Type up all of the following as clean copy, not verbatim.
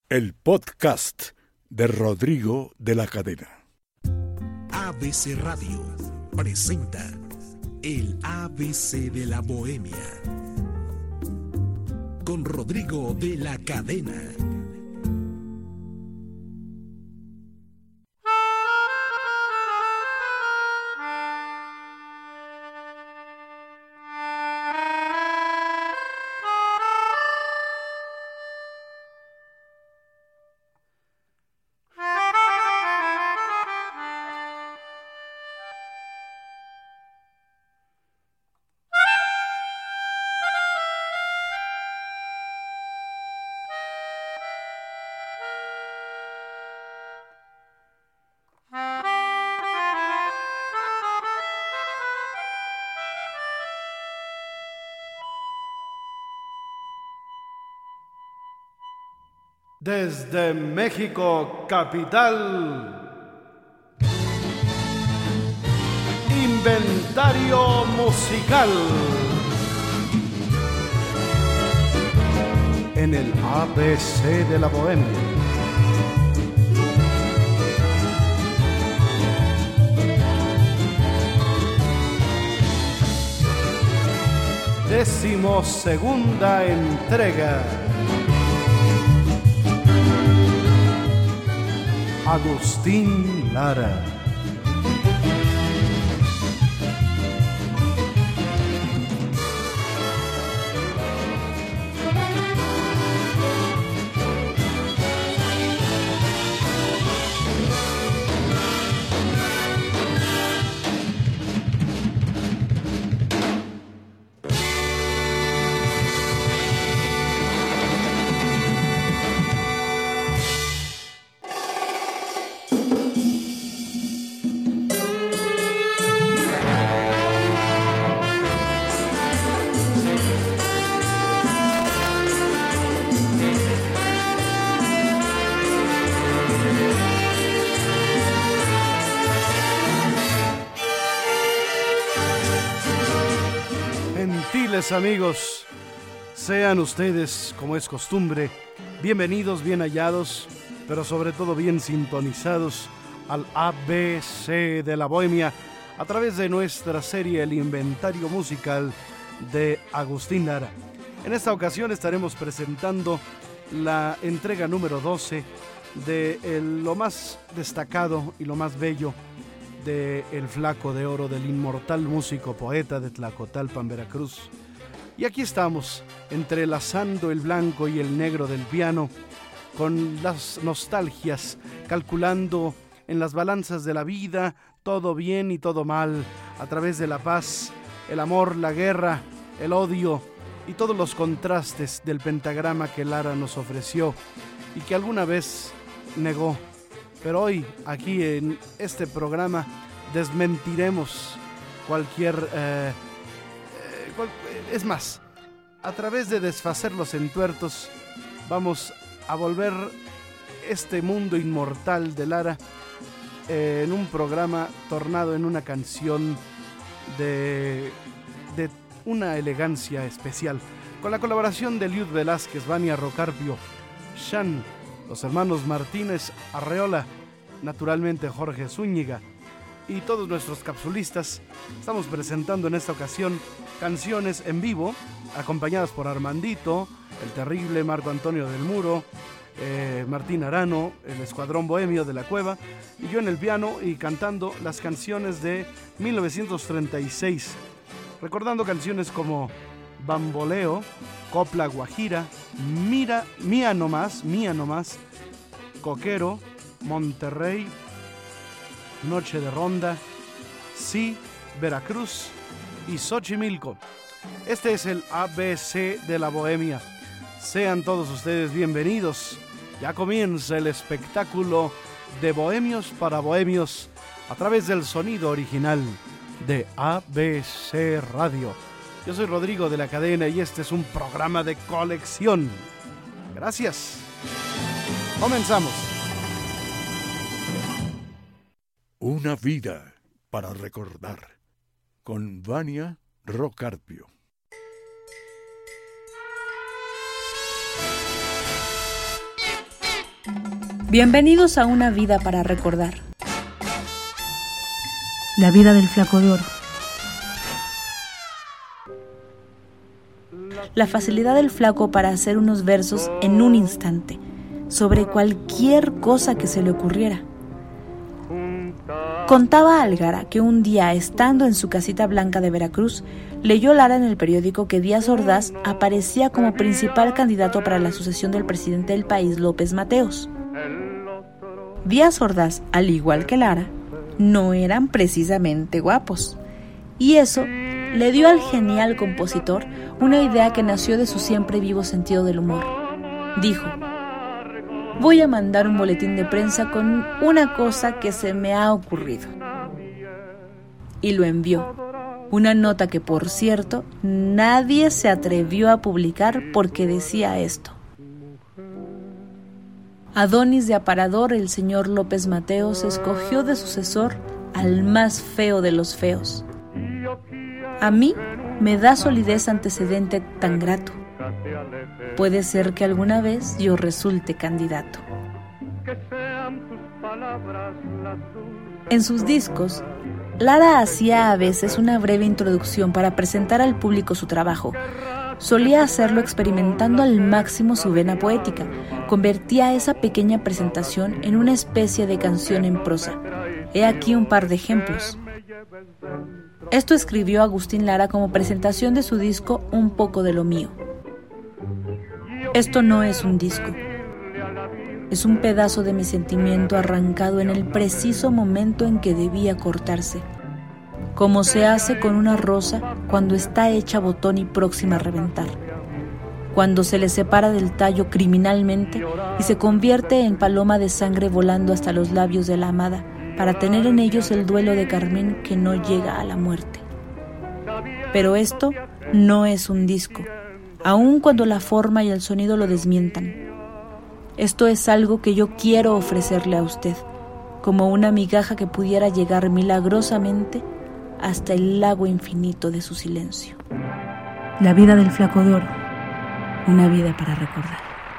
El podcast de Rodrigo de la Cadena. ABC Radio presenta el ABC de la Bohemia con Rodrigo de la Cadena. Desde México capital, Inventario musical en el ABC de la Bohemia. Decimosegunda entrega. Agustín Lara. Gentiles amigos, sean ustedes, como es costumbre, bienvenidos, bien hallados, pero sobre todo bien sintonizados al ABC de la Bohemia a través de nuestra serie El Inventario Musical de Agustín Lara. En esta ocasión estaremos presentando la entrega número 12 de lo más destacado y lo más bello de El Flaco de Oro, del inmortal músico poeta de Tlacotalpan, Veracruz. Y aquí estamos, entrelazando el blanco y el negro del piano, con las nostalgias, calculando en las balanzas de la vida, todo bien y todo mal, a través de la paz, el amor, la guerra, el odio y todos los contrastes del pentagrama que Lara nos ofreció y que alguna vez negó. Pero hoy, aquí en este programa, desmentiremos cualquier... es más, a través de desfacer los entuertos, vamos a volver este mundo inmortal de Lara en un programa tornado en una canción de una elegancia especial, con la colaboración de Liud Velázquez, Vania Rocarpio, Shan, los hermanos Martínez Arreola, naturalmente Jorge Zúñiga y todos nuestros capsulistas. Estamos presentando en esta ocasión canciones en vivo, acompañadas por Armandito, el terrible Marco Antonio del Muro, Martín Arano, el Escuadrón Bohemio de la Cueva, y yo en el piano y cantando las canciones de 1936, recordando canciones como Bamboleo, Copla Guajira, Mía Nomás, Coquero, Monterrey, Noche de Ronda, Sí, Veracruz y Xochimilco. Este es el ABC de la Bohemia. Sean todos ustedes bienvenidos. Ya comienza el espectáculo de bohemios para bohemios a través del sonido original de ABC Radio. Yo soy Rodrigo de la Cadena y este es un programa de colección. Gracias. Comenzamos. Una vida para recordar, con Vania Rocarpio. Bienvenidos a Una vida para recordar. La vida del Flaco de Oro. La facilidad del Flaco para hacer unos versos en un instante, sobre cualquier cosa que se le ocurriera. Contaba Algara que un día, estando en su casita blanca de Veracruz, leyó Lara en el periódico que Díaz Ordaz aparecía como principal candidato para la sucesión del presidente del país, López Mateos. Díaz Ordaz, al igual que Lara, no eran precisamente guapos, y eso le dio al genial compositor una idea que nació de su siempre vivo sentido del humor. Dijo: voy a mandar un boletín de prensa con una cosa que se me ha ocurrido. Y lo envió. Una nota que, por cierto, nadie se atrevió a publicar porque decía esto: Adonis de aparador, el señor López Mateos escogió de sucesor al más feo de los feos. A mí me da solidez antecedente tan grato. Puede ser que alguna vez yo resulte candidato. En sus discos, Lara hacía a veces una breve introducción para presentar al público su trabajo. Solía hacerlo experimentando al máximo su vena poética. Convertía esa pequeña presentación en una especie de canción en prosa. He aquí un par de ejemplos. Esto escribió Agustín Lara como presentación de su disco Un poco de lo mío. Esto no es un disco. Es un pedazo de mi sentimiento arrancado en el preciso momento en que debía cortarse, como se hace con una rosa cuando está hecha botón y próxima a reventar, cuando se le separa del tallo criminalmente y se convierte en paloma de sangre volando hasta los labios de la amada para tener en ellos el duelo de carmín que no llega a la muerte. Pero esto no es un disco, aun cuando la forma y el sonido lo desmientan. Esto es algo que yo quiero ofrecerle a usted, como una migaja que pudiera llegar milagrosamente hasta el lago infinito de su silencio. La vida del Flaco de Oro. Una vida para recordar.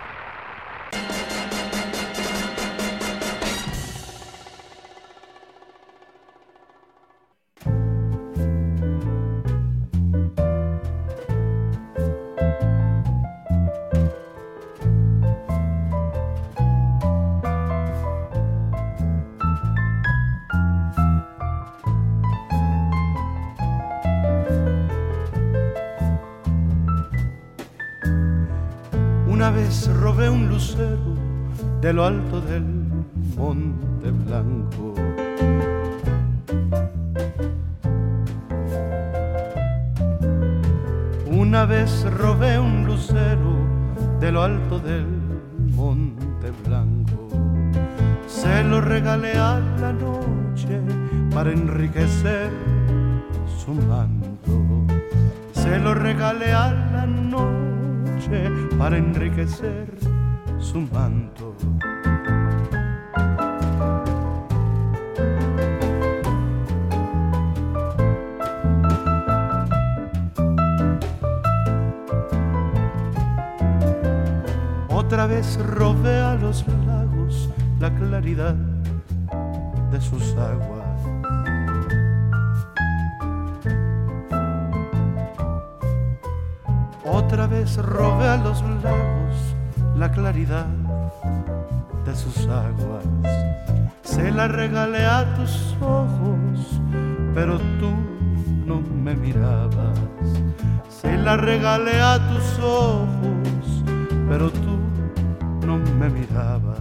Una vez robé un lucero de lo alto del Monte Blanco. Una vez robé un lucero de lo alto del Monte Blanco. Se lo regalé a la noche para enriquecer su manto. Se lo regalé a la noche para enriquecer su manto. Otra vez robé a los lagos la claridad de sus aguas. Otra vez robé a los lagos la claridad de sus aguas. Se la regalé a tus ojos, pero tú no me mirabas. Se la regalé a tus ojos, pero tú no me mirabas.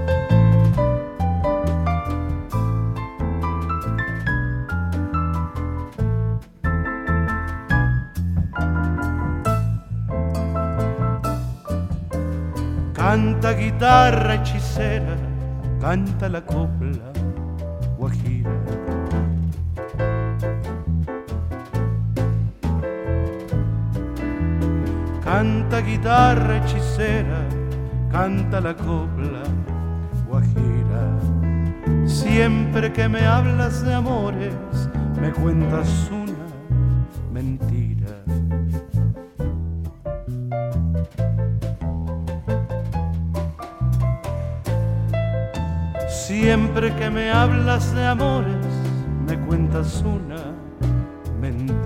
Canta guitarra hechicera, canta la copla guajira. Canta guitarra hechicera, canta la copla guajira. Siempre que me hablas de amores, me cuentas una mentira. Siempre que me hablas de amores, me cuentas una mentira.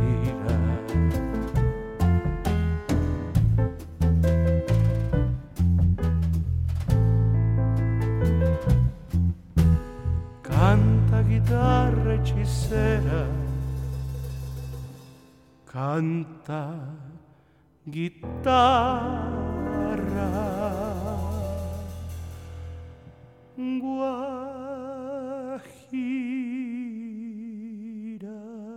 Canta, guitarra hechicera, canta, guitarra guajira.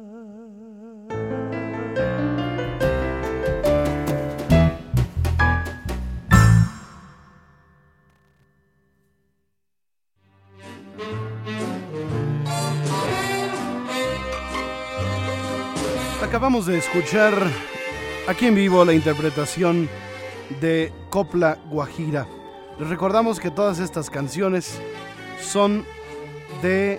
Acabamos de escuchar aquí en vivo la interpretación de Copla Guajira. Les recordamos que todas estas canciones son de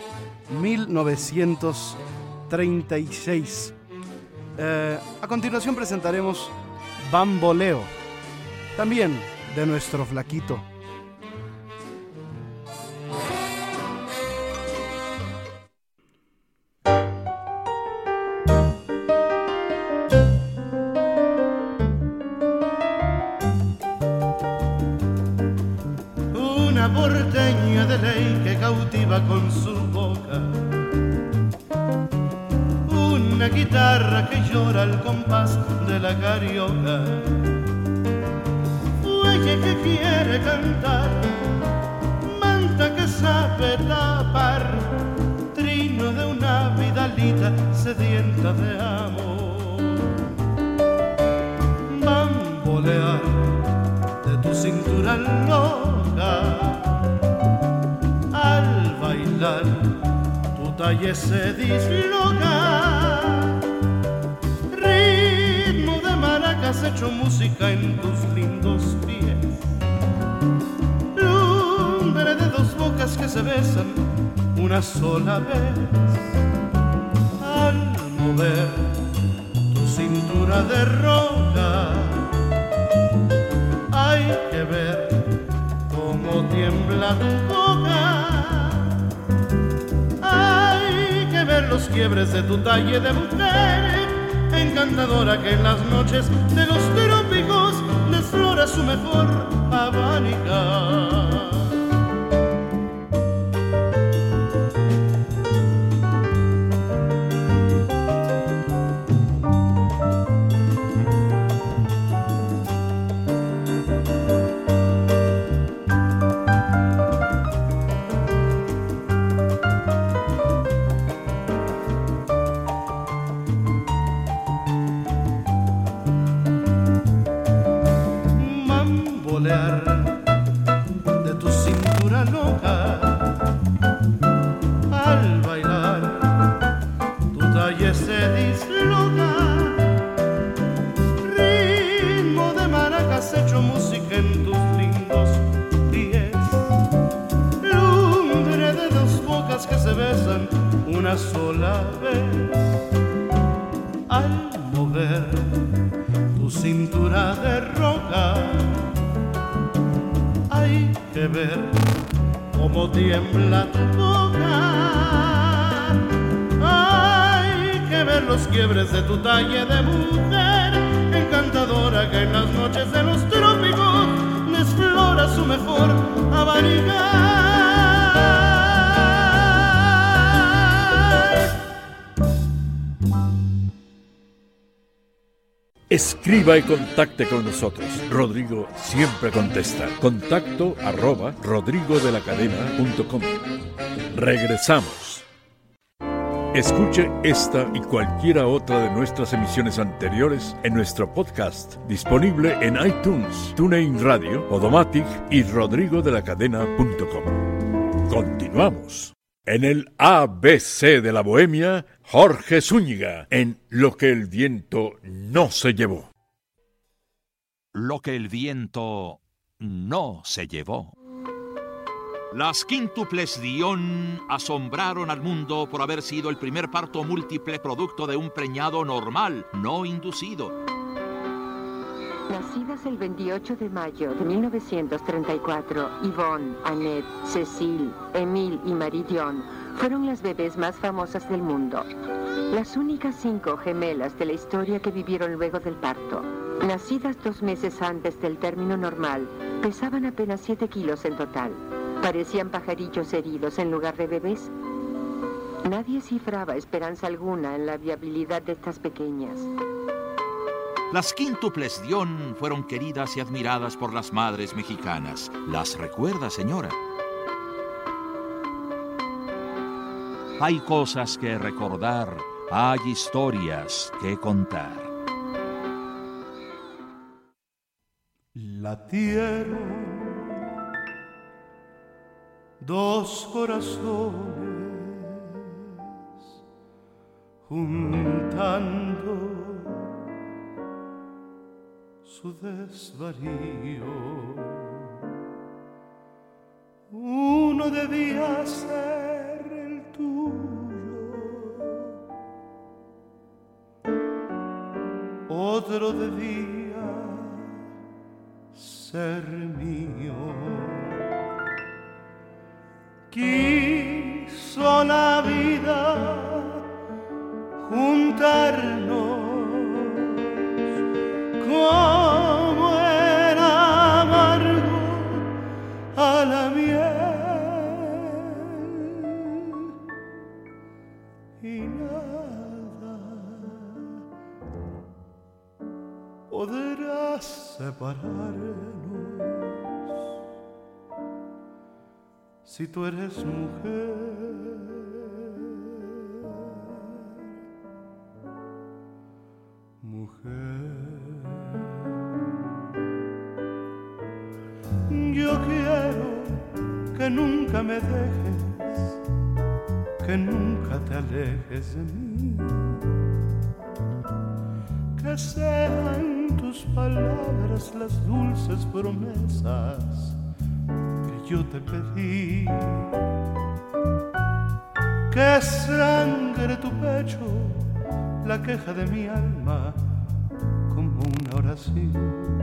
1936. A continuación presentaremos Bamboleo, también de nuestro flaquito. Porteña de ley que cautiva con su boca, una guitarra que llora al compás de la carioca, fuelle que quiere cantar, manta que sabe tapar, trino de una vidalita sedienta de amor. Bambolear de tu cintura loca, al bailar tu talle se disloca, ritmo de maracas hecho música en tus lindos pies, lumbre de dos bocas que se besan una sola vez, al mover tu cintura de roca, hay que ver cómo tiembla tu boca, hay que ver los quiebres de tu talle de mujer encantadora que en las noches de los trópicos desflora su mejor abanicar. De tu cintura loca, al bailar tu talle se disloca, ritmo de maracas hecho música en tus lindos pies, lumbre de dos bocas que se besan una sola vez, al mover tu cintura de roca, hay que ver cómo tiembla tu boca, hay que ver los quiebres de tu talle de mujer encantadora que en las noches de los trópicos desflora su mejor abanicar. Escriba y contacte con nosotros. Rodrigo siempre contesta. contacto@rodrigodelacadena.com. Regresamos. Escuche esta y cualquiera otra de nuestras emisiones anteriores en nuestro podcast, disponible en iTunes, TuneIn Radio, Odomatic y rodrigodelacadena.com. Continuamos. En el ABC de la Bohemia, Jorge Zúñiga, en Lo que el viento no se llevó. Lo que el viento no se llevó. Las quíntuples Dion asombraron al mundo por haber sido el primer parto múltiple producto de un preñado normal, no inducido. Nacidas el 28 de mayo de 1934, Yvonne, Annette, Cécile, Émile y Marie Dion fueron las bebés más famosas del mundo. Las únicas 5 gemelas de la historia que vivieron luego del parto. Nacidas 2 meses antes del término normal, pesaban apenas 7 kilos en total. Parecían pajarillos heridos en lugar de bebés. Nadie cifraba esperanza alguna en la viabilidad de estas pequeñas. Las quíntuples Dion fueron queridas y admiradas por las madres mexicanas. ¿Las recuerda, señora? Hay cosas que recordar, hay historias que contar. Latieron 2 corazones juntando su desvarío. Uno debía ser el tuyo, otro debía ser mío. Quiso la vida juntarnos como era amargo a la miel, y nada podrá separarnos si tú eres mujer. Yo quiero que nunca me dejes, que nunca te alejes de mí, que sean tus palabras las dulces promesas que yo te pedí, que sangre tu pecho la queja de mi alma como una oración.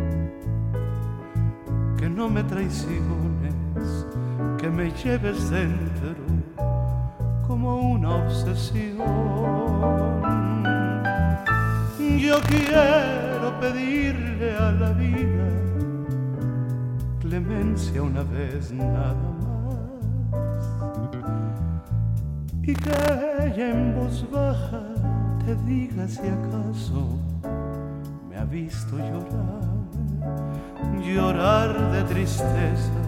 Que no me traiciones, que me lleves dentro como una obsesión. Yo quiero pedirle a la vida clemencia una vez nada más, y que ella en voz baja te diga si acaso me ha visto llorar. Llorar de tristeza,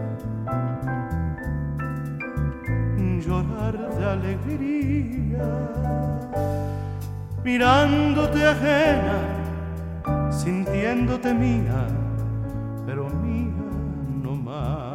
llorar de alegría, mirándote ajena, sintiéndote mía, pero mía no más.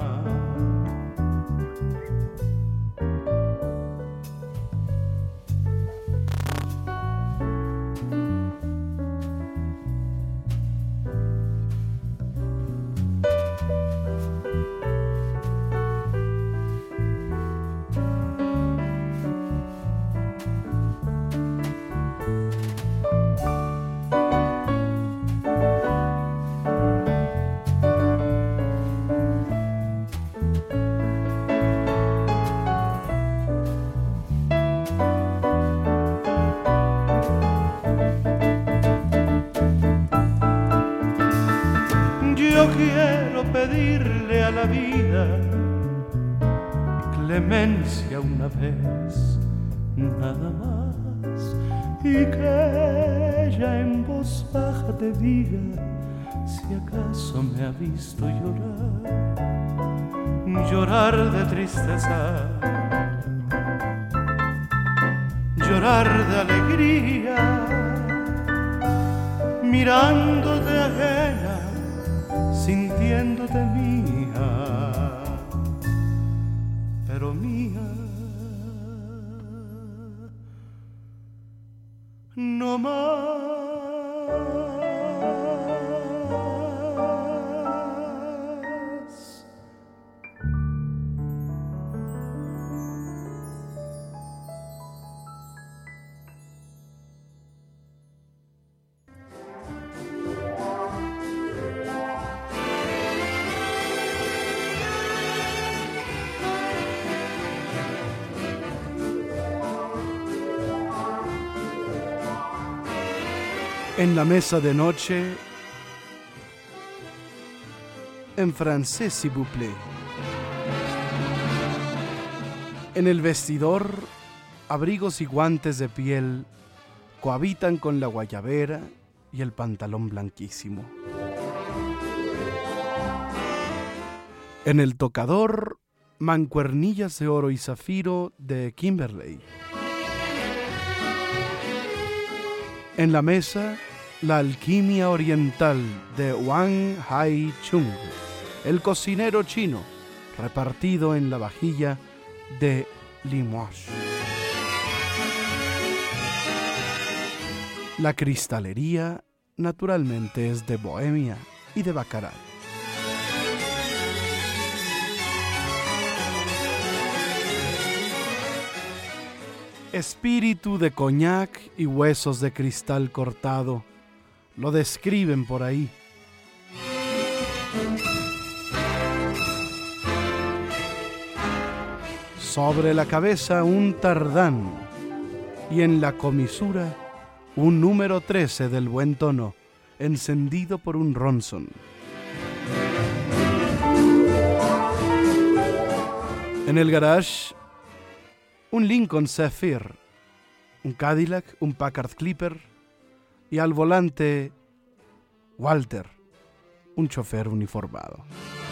Yo quiero pedirle a la vida clemencia una vez, nada más, y que ella en voz baja te diga si acaso me ha visto llorar, llorar de tristeza, llorar de alegría, mirándote ajena, sintiéndote mía, pero mía no más. En la mesa de noche, en francés, s'il vous plaît. En el vestidor, abrigos y guantes de piel cohabitan con la guayabera y el pantalón blanquísimo. En el tocador, mancuernillas de oro y zafiro de Kimberley. En la mesa, la alquimia oriental de Wang Hai Chung, el cocinero chino, repartido en la vajilla de Limoges. La cristalería, naturalmente, es de Bohemia y de Baccarat. Espíritu de coñac y huesos de cristal cortado, lo describen por ahí. Sobre la cabeza un tardán y en la comisura un número 13 del buen tono, encendido por un Ronson. En el garage, un Lincoln Zephyr, un Cadillac, un Packard Clipper y al volante Walter, un chofer uniformado.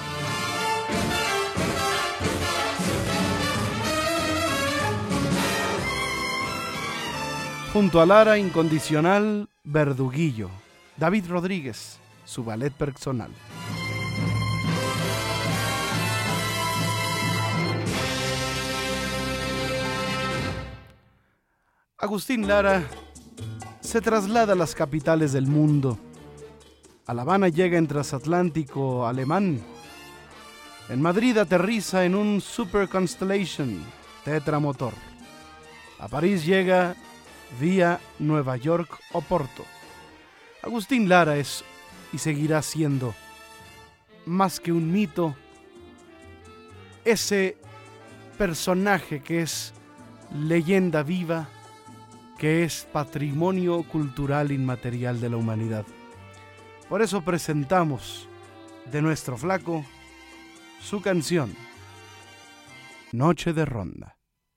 Junto al ara incondicional, Verduguillo, David Rodríguez, su ballet personal. Agustín Lara se traslada a las capitales del mundo. A La Habana llega en transatlántico alemán. En Madrid aterriza en un Super Constellation tetramotor. A París llega vía Nueva York o Porto. Agustín Lara es y seguirá siendo, más que un mito, ese personaje que es leyenda viva, que es patrimonio cultural inmaterial de la humanidad. Por eso presentamos de nuestro flaco su canción, Noche de Ronda.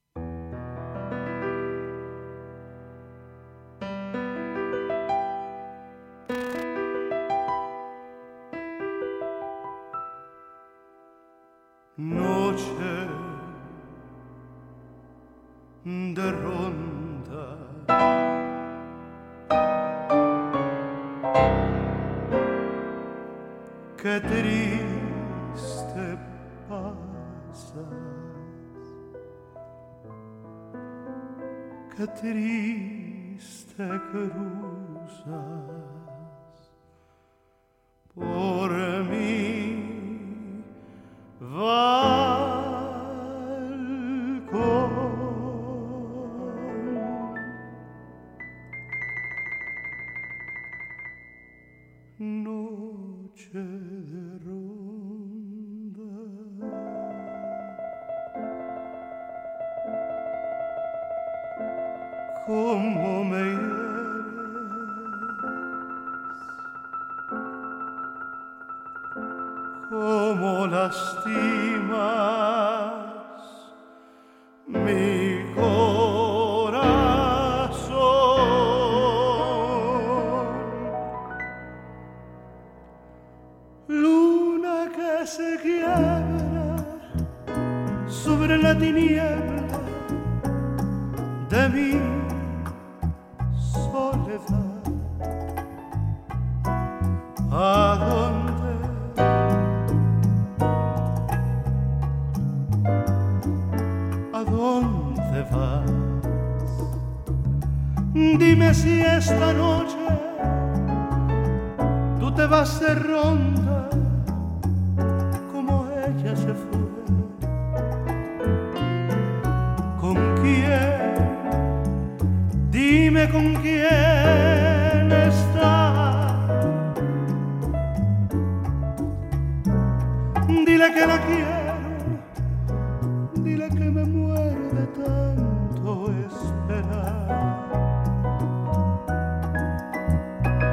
Noche de ronda, qué triste pasas, qué triste cruzas por mí. Noche de ronda, cómo me hieres, cómo lastimas mi corazón. Luna que se quiebra sobre la tiniebla de mi soledad. ¿A dónde? ¿A dónde vas? Dime si esta noche tú te vas de ronda como ella se fue. ¿Con quién? Dime con quién está. Dile que la quiero, dile que me muero de tanto esperar.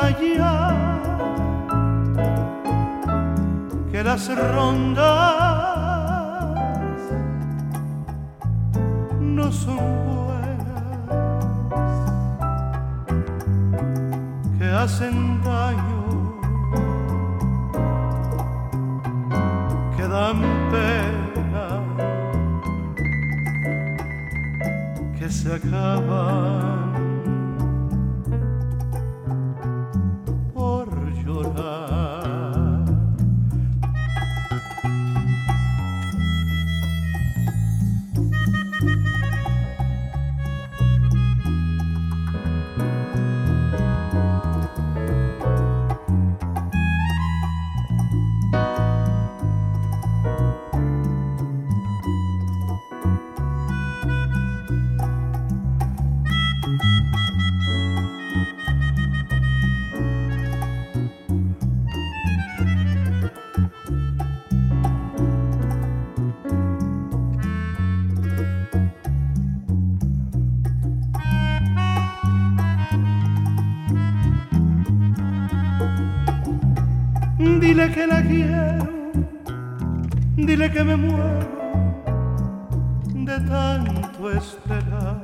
ya que las rondas no son buenas, que hacen daño, que dan pena, que se acaban por llorar. Dile que la quiero, dile que me muero de tanto esperar,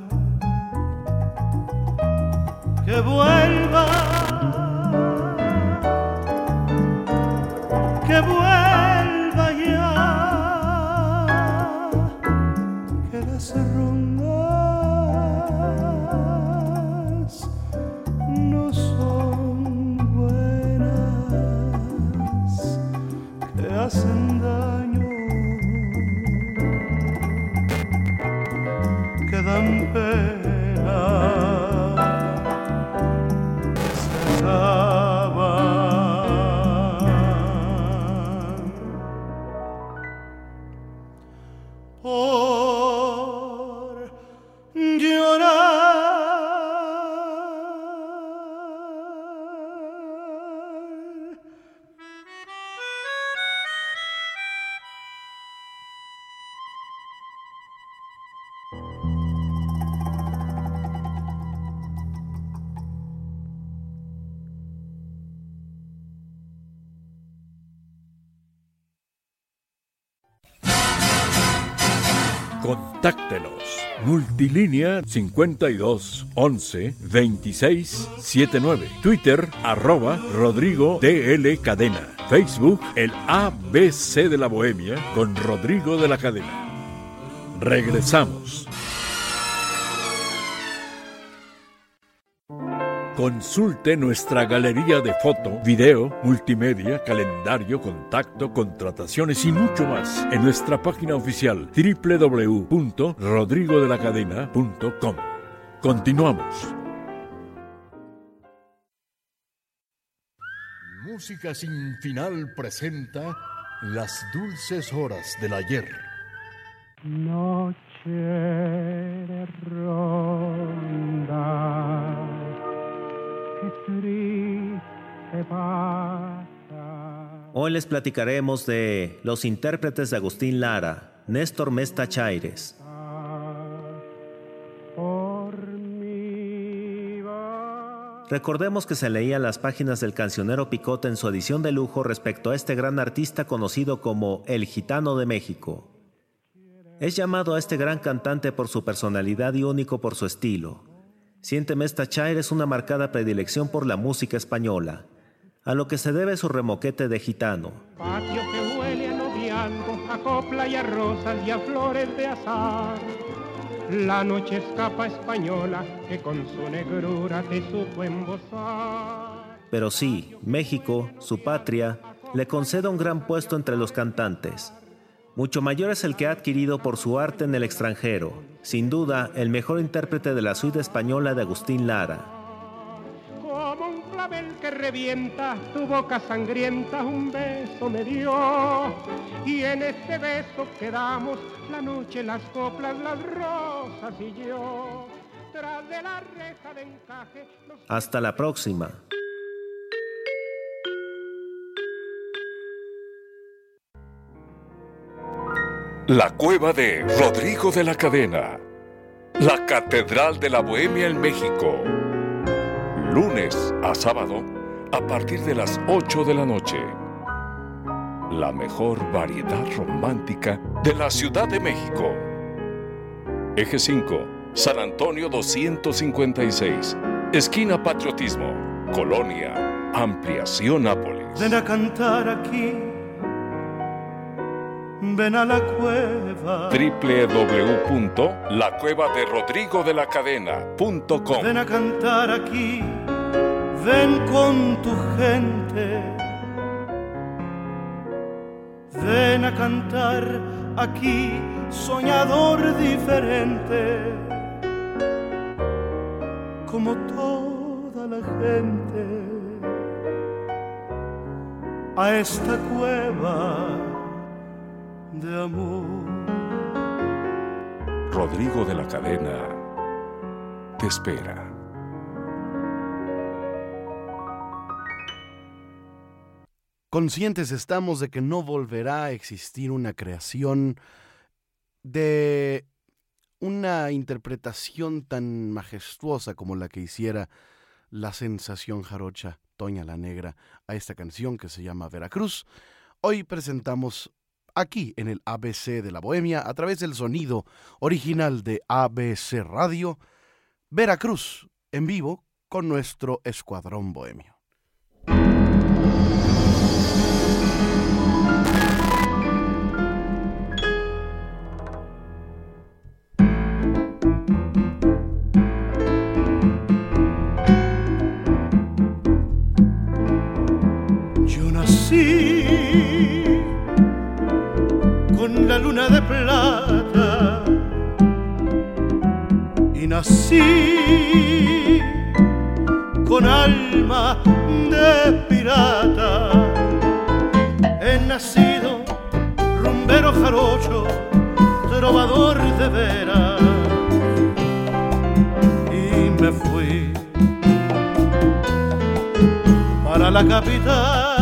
que vuelva ya, que las rondas no son buenas, que hacen daño, que dan pena, que se acaban por llorar. Contáctenos. Multilínea 52 11 26 79. Twitter @Rodrigo DL Cadena. Facebook el ABC de la Bohemia con Rodrigo de la Cadena. Regresamos. Consulte nuestra galería de foto, video, multimedia, calendario, contacto, contrataciones y mucho más en nuestra página oficial www.rodrigodelacadena.com. Continuamos. Música sin final presenta Las dulces horas del ayer. Noche de ronda, qué triste pasa. Hoy les platicaremos de los intérpretes de Agustín Lara, Néstor Mesta Chaires. Recordemos que se leían las páginas del Cancionero Picote en su edición de lujo respecto a este gran artista conocido como El Gitano de México. Es llamado a este gran cantante por su personalidad y único por su estilo. Siente Mesta Chaires una marcada predilección por la música española, a lo que se debe su remoquete de gitano. Patio que huele a noviazgo, a copla y a rosas y a flores de azar. La noche escapa española que con su negrura te supo embozar. Pero sí, México, su patria, le concede un gran puesto entre los cantantes. Mucho mayor es el que ha adquirido por su arte en el extranjero. Sin duda, el mejor intérprete de la suite española de Agustín Lara. Como un clavel que revienta, tu boca sangrienta un beso me dio. Y en ese beso quedamos la noche, las coplas, las rosas y yo. Tras de la reja de encaje... Hasta la próxima. La cueva de Rodrigo de la Cadena. La Catedral de la Bohemia en México. Lunes a sábado a partir de las 8 de la noche. La mejor variedad romántica de la Ciudad de México. Eje 5, San Antonio 256, esquina Patriotismo, Colonia Ampliación Nápoles. Ven a cantar aquí, ven a la cueva. www.lacuevaderodrigodelacadena.com. Ven a cantar aquí, ven con tu gente. Ven a cantar aquí, soñador diferente, como toda la gente, a esta cueva de amor. Rodrigo de la Cadena te espera. Conscientes estamos de que no volverá a existir una creación de una interpretación tan majestuosa como la que hiciera la sensación jarocha Toña la Negra a esta canción que se llama Veracruz. Hoy presentamos aquí en el ABC de la Bohemia, a través del sonido original de ABC Radio, Veracruz en vivo con nuestro Escuadrón Bohemio. Con la luna de plata y nací con alma de pirata. He nacido rumbero jarocho, trovador de veras, y me fui para la capital,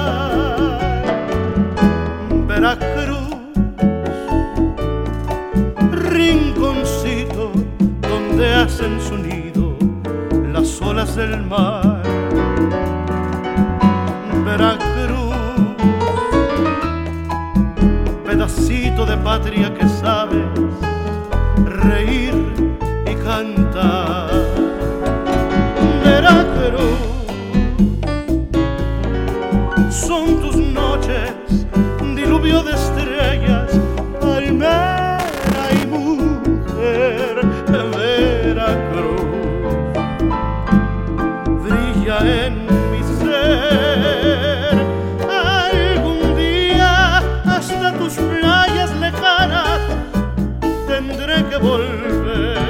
Veracruz, rinconcito donde hacen su nido las olas del mar. Veracruz, pedacito de patria que sabes reír y cantar. Veracruz, son tus noches, diluvio de estrellas, palmera y mujer. Veracruz brilla en mi ser. Algún día hasta tus playas lejanas tendré que volver.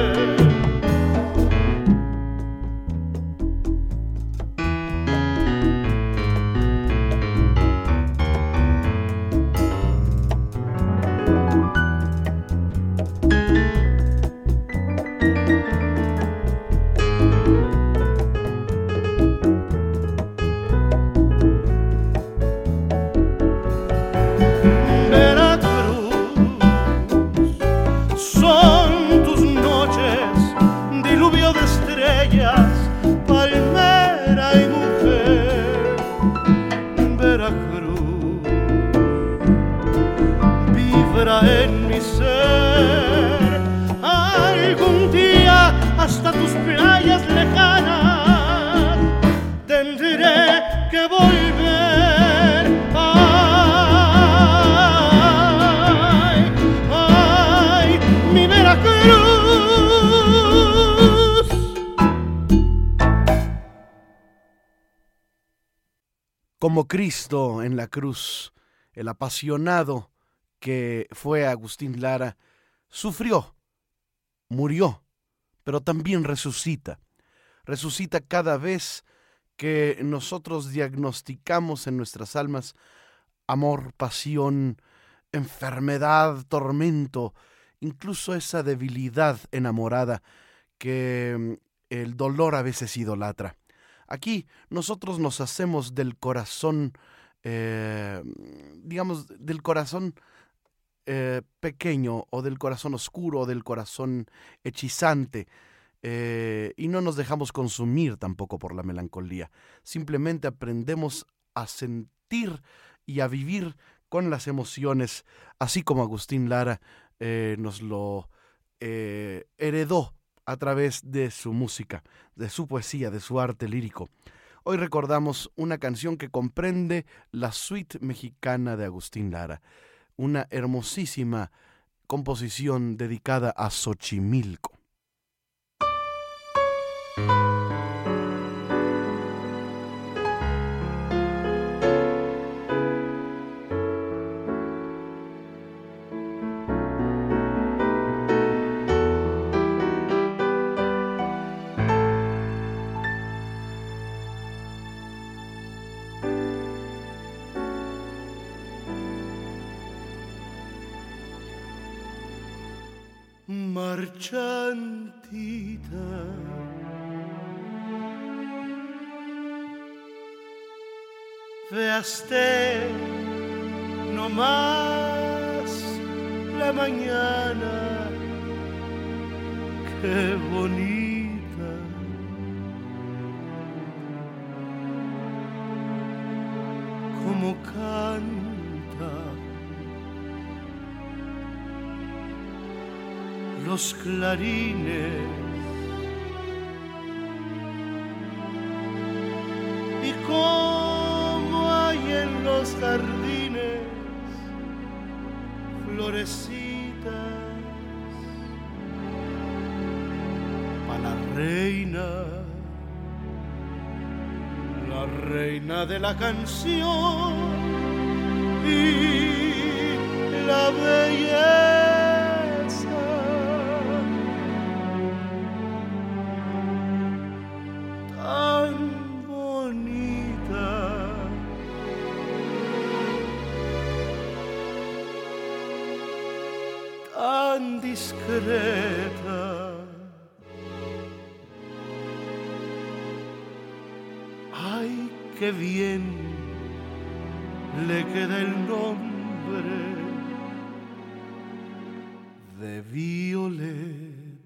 En mi ser, algún día hasta tus playas lejanas tendré que volver. Ay, ay, mi Veracruz. Como Cristo en la cruz, el apasionado que fue Agustín Lara, sufrió, murió, pero también resucita. Resucita cada vez que nosotros diagnosticamos en nuestras almas amor, pasión, enfermedad, tormento, incluso esa debilidad enamorada que el dolor a veces idolatra. Aquí nosotros nos hacemos del corazón, del corazón pequeño, o del corazón oscuro, o del corazón hechizante, y no nos dejamos consumir tampoco por la melancolía. Simplemente aprendemos a sentir y a vivir con las emociones, así como Agustín Lara nos lo heredó a través de su música, de su poesía, de su arte lírico. Hoy recordamos una canción que comprende la suite mexicana de Agustín Lara, una hermosísima composición dedicada a Xochimilco. Marchantita, veaste no más la mañana, qué bonita, como canta los clarines y como hay en los jardines florecitas para la reina de la canción y la belleza. Tan discreta, ay, qué bien le queda el nombre de Violeta.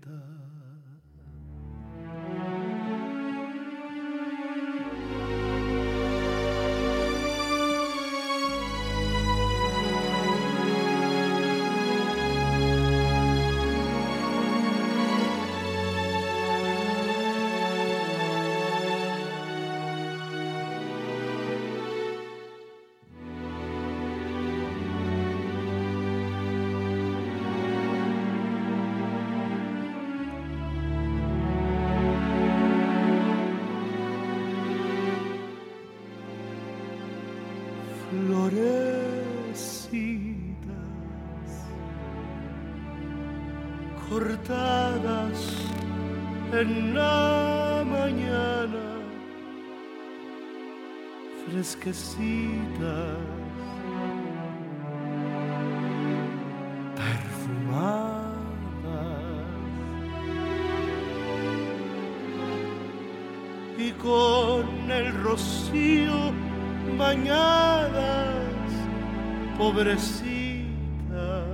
Florecitas cortadas en la mañana, fresquecitas, perfumadas y con el rocío bañadas, pobrecita,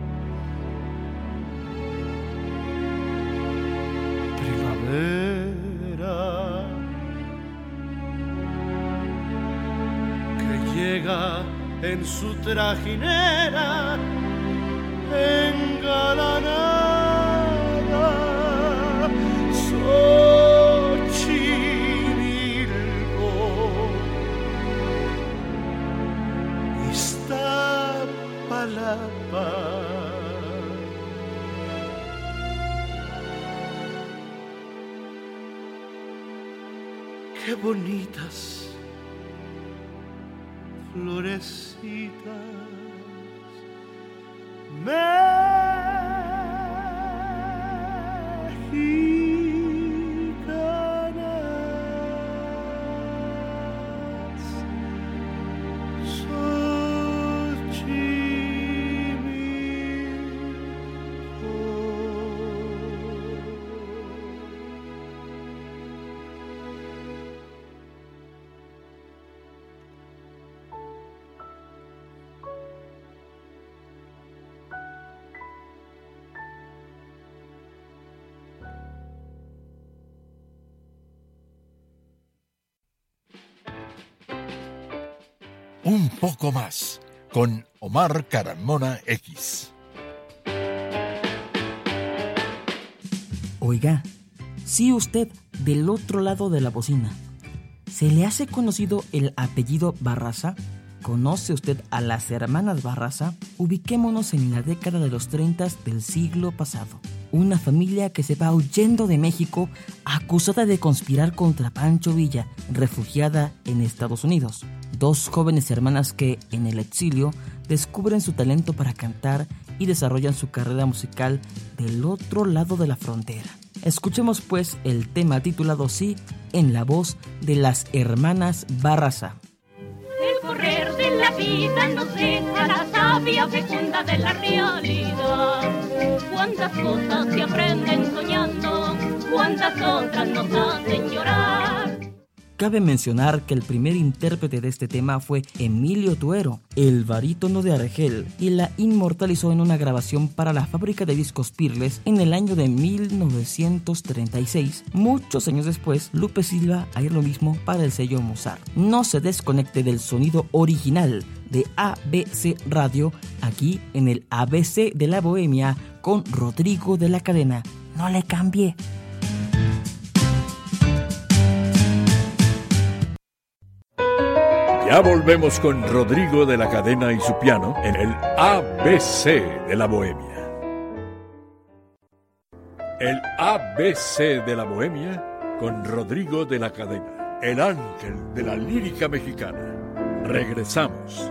primavera que llega en su trajinera engalanada. Qué bonitas florecitas Un poco más, con Omar Carmona X. Oiga, si usted del otro lado de la bocina, ¿se le hace conocido el apellido Barraza? ¿Conoce usted a las hermanas Barraza? Ubiquémonos en la década de los 30 del siglo pasado. Una familia que se va huyendo de México acusada de conspirar contra Pancho Villa, refugiada en Estados Unidos. Dos jóvenes hermanas que, en el exilio, descubren su talento para cantar y desarrollan su carrera musical del otro lado de la frontera. Escuchemos pues el tema titulado Sí, en la voz de las hermanas Barraza. El correr de la vida nos deja la savia fecunda de la realidad. Cuántas cosas se aprenden soñando, cuántas otras nos hacen llorar. Cabe mencionar que el primer intérprete de este tema fue Emilio Tuero, el barítono de Argel, y la inmortalizó en una grabación para la fábrica de discos Pirles en el año de 1936. Muchos años después, Lupe Silva haría lo mismo para el sello Mozart. No se desconecte del sonido original de ABC Radio, aquí en el ABC de la Bohemia, con Rodrigo de la Cadena. No le cambie. Ya volvemos con Rodrigo de la Cadena y su piano en el ABC de la Bohemia. El ABC de la Bohemia con Rodrigo de la Cadena, el ángel de la lírica mexicana. Regresamos.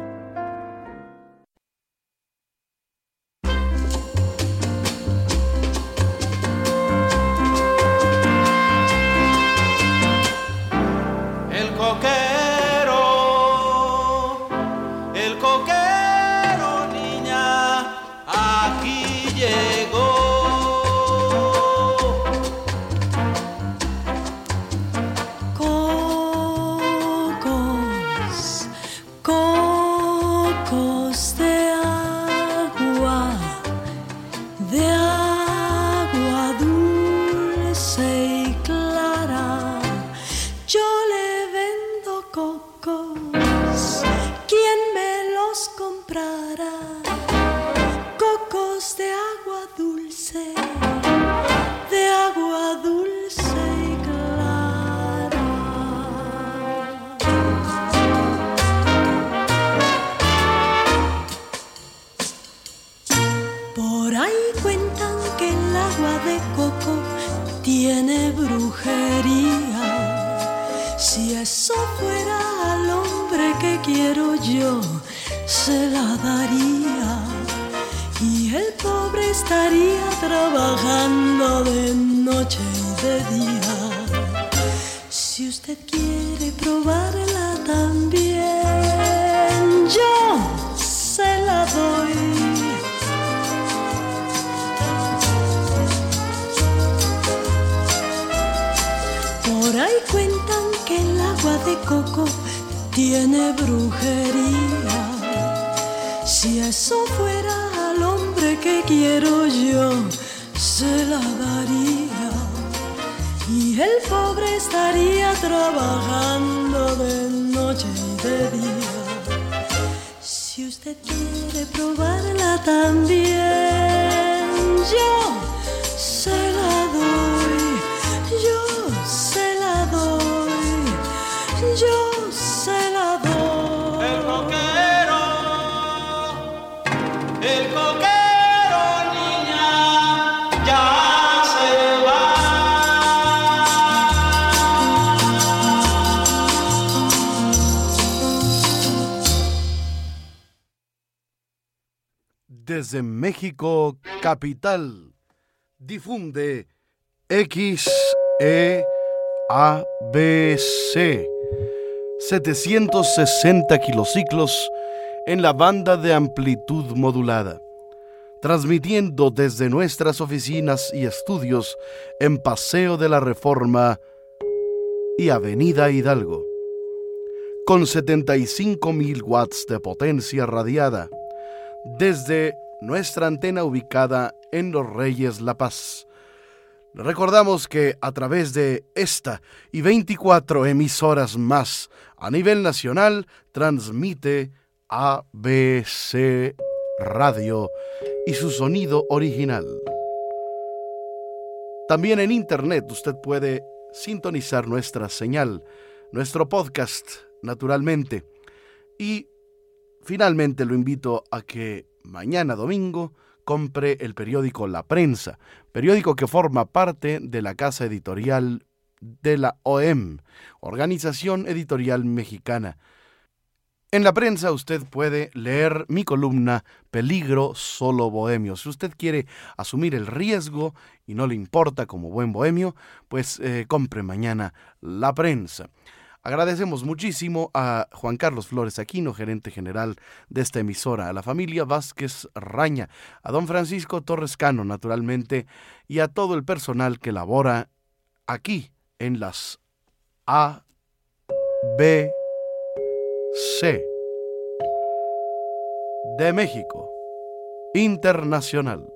Tiene brujería. Si eso fuera al hombre que quiero yo, se la daría. Y el pobre estaría trabajando de noche y de día. Si usted quiere probarla también, yo se la doy. Por ahí cuentan que el agua de coco tiene brujería. Si eso fuera al hombre que quiero yo, se la daría. Y el pobre estaría trabajando de noche y de día. Si usted quiere probarla también, yo se la doy. Yo se la doy, yo se la doy. El coquero, niña, ya se va. Desde México capital, difunde XEABC 760 kilociclos en la banda de amplitud modulada, transmitiendo desde nuestras oficinas y estudios en Paseo de la Reforma y Avenida Hidalgo, con 75,000 watts de potencia radiada, desde nuestra antena ubicada en Los Reyes La Paz, Recordamos que a través de esta y 24 emisoras más a nivel nacional transmite ABC Radio y su sonido original. También en internet usted puede sintonizar nuestra señal, nuestro podcast, naturalmente. Y finalmente lo invito a que mañana domingo compre el periódico La Prensa, periódico que forma parte de la casa editorial de la OEM, Organización Editorial Mexicana. En La Prensa usted puede leer mi columna Peligro solo bohemio. Si usted quiere asumir el riesgo y no le importa como buen bohemio, pues compre mañana La Prensa. Agradecemos muchísimo a Juan Carlos Flores Aquino, gerente general de esta emisora, a la familia Vázquez Raña, a don Francisco Torres Cano, naturalmente, y a todo el personal que labora aquí en las ABC de México Internacional.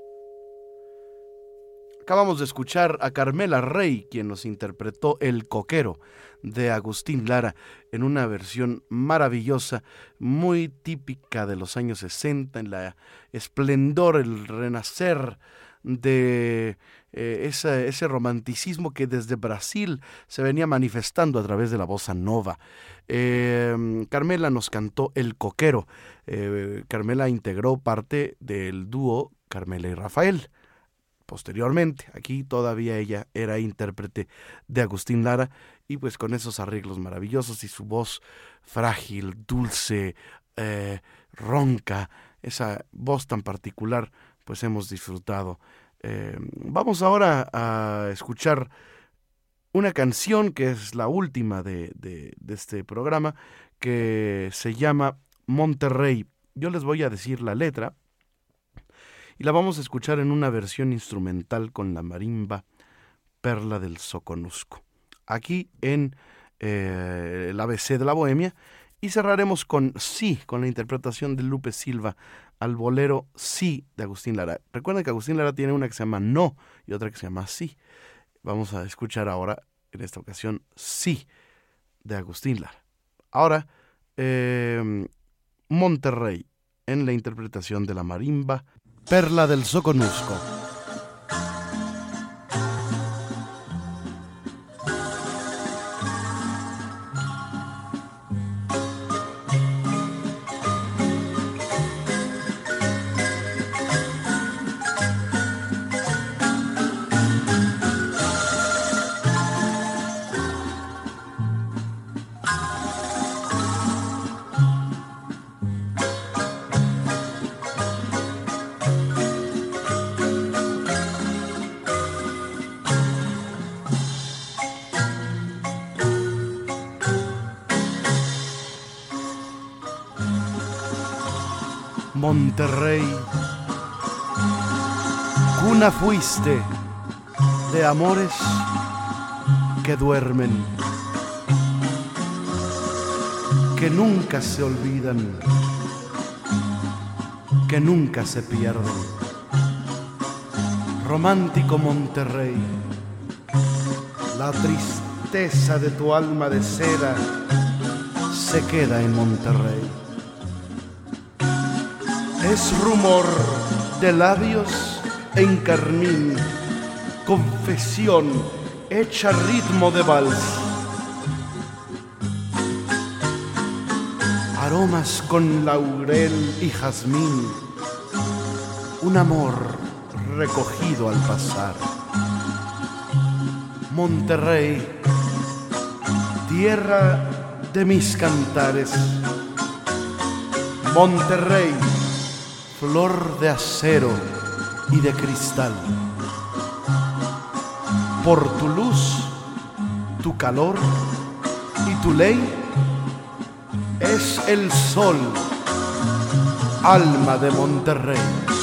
Acabamos de escuchar a Carmela Rey, quien nos interpretó El Coquero de Agustín Lara en una versión maravillosa, muy típica de los años 60, en la esplendor, el renacer de ese romanticismo que desde Brasil se venía manifestando a través de la bossa nova. Carmela nos cantó El Coquero. Carmela integró parte del dúo Carmela y Rafael. Posteriormente, aquí todavía ella era intérprete de Agustín Lara y pues con esos arreglos maravillosos y su voz frágil, dulce, ronca, esa voz tan particular, pues hemos disfrutado. Vamos ahora a escuchar una canción que es la última de este programa, que se llama Monterrey. Yo les voy a decir la letra y la vamos a escuchar en una versión instrumental con la marimba Perla del Soconusco, aquí en el ABC de la Bohemia, y cerraremos con Sí, con la interpretación de Lupe Silva al bolero Sí de Agustín Lara. Recuerden que Agustín Lara tiene una que se llama No y otra que se llama Sí. Vamos a escuchar ahora, en esta ocasión, Sí de Agustín Lara. Ahora, Monterrey, en la interpretación de la marimba Perla del Soconusco. Monterrey, cuna fuiste de amores que duermen, que nunca se olvidan, que nunca se pierden. Romántico Monterrey, la tristeza de tu alma de seda se queda en Monterrey. Es rumor de labios en carmín, confesión hecha ritmo de vals. Aromas con laurel y jazmín, un amor recogido al pasar. Monterrey, tierra de mis cantares. Monterrey, flor de acero y de cristal. Por tu luz, tu calor y tu ley, es el sol, alma de Monterrey.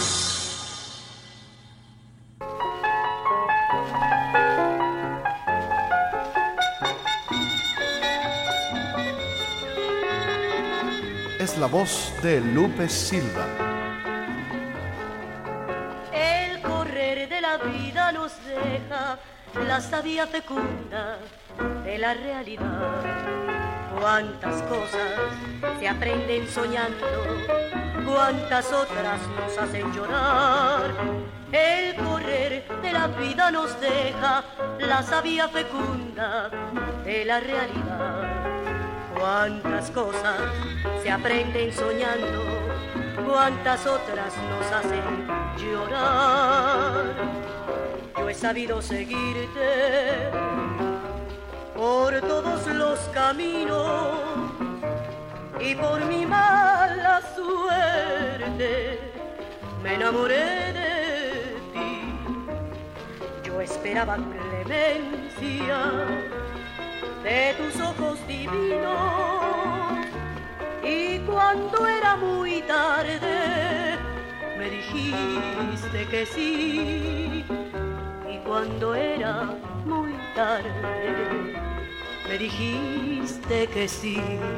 Es la voz de Lupe Silva. El correr de la vida nos deja la savia fecunda de la realidad. Cuántas cosas se aprenden soñando, cuántas otras nos hacen llorar. El correr de la vida nos deja la savia fecunda de la realidad. Cuántas cosas se aprenden soñando, cuántas otras nos hacen llorar. Yo he sabido seguirte por todos los caminos y por mi mala suerte me enamoré de ti. Yo esperaba clemencia de tus ojos divinos y cuando era muy tarde me dijiste que sí. Y cuando era muy tarde me dijiste que sí.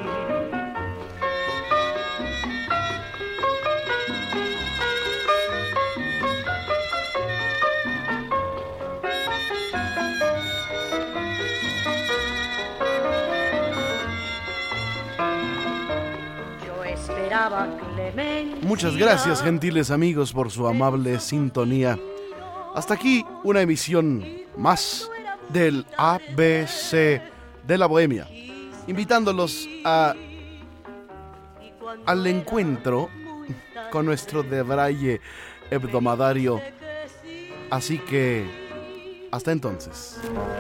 Muchas gracias, gentiles amigos, por su amable sintonía. Hasta aquí una emisión más del ABC de la Bohemia, invitándolos al encuentro con nuestro debraye hebdomadario. Así que, hasta entonces.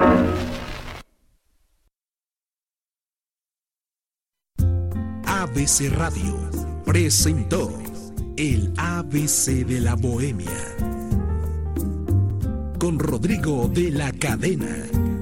ABC Radio presentó el ABC de la Bohemia con Rodrigo de la Cadena.